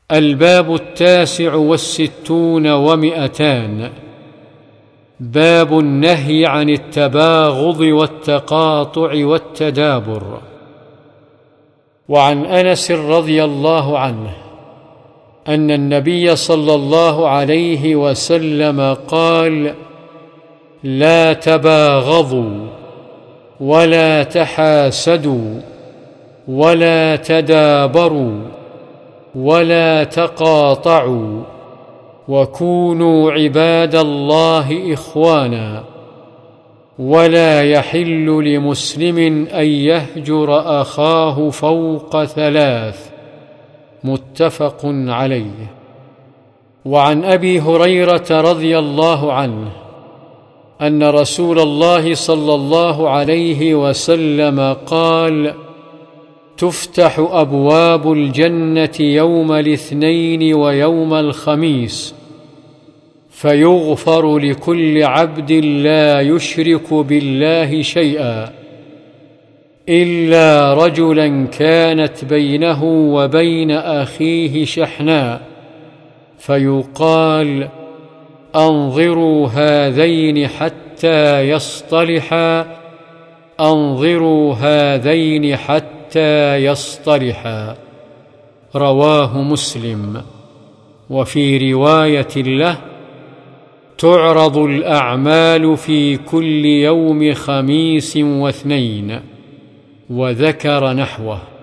الباب 69 و200. باب النهي عن التباغض والتقاطع والتدابر. وعن أنس رضي الله عنه أن النبي صلى الله عليه وسلم قال: لا تباغضوا ولا تحاسدوا ولا تدابروا ولا تقاطعوا، وكونوا عباد الله إخوانا، ولا يحل لمسلم أن يهجر أخاه فوق 3. متفق عليه. وعن أبي هريرة رضي الله عنه أن رسول الله صلى الله عليه وسلم قال: تفتح أبواب الجنة يوم الاثنين ويوم الخميس، فيغفر لكل عبد لا يشرك بالله شيئا إلا رجلا كانت بينه وبين أخيه شحناء، فيقال: أنظروا هذين حتى يصطلحا، أنظروا هذين حتى يصطلحا. رواه مسلم. وفي رواية له: تعرض الأعمال في كل يوم خميس واثنين، وذكر نحوه.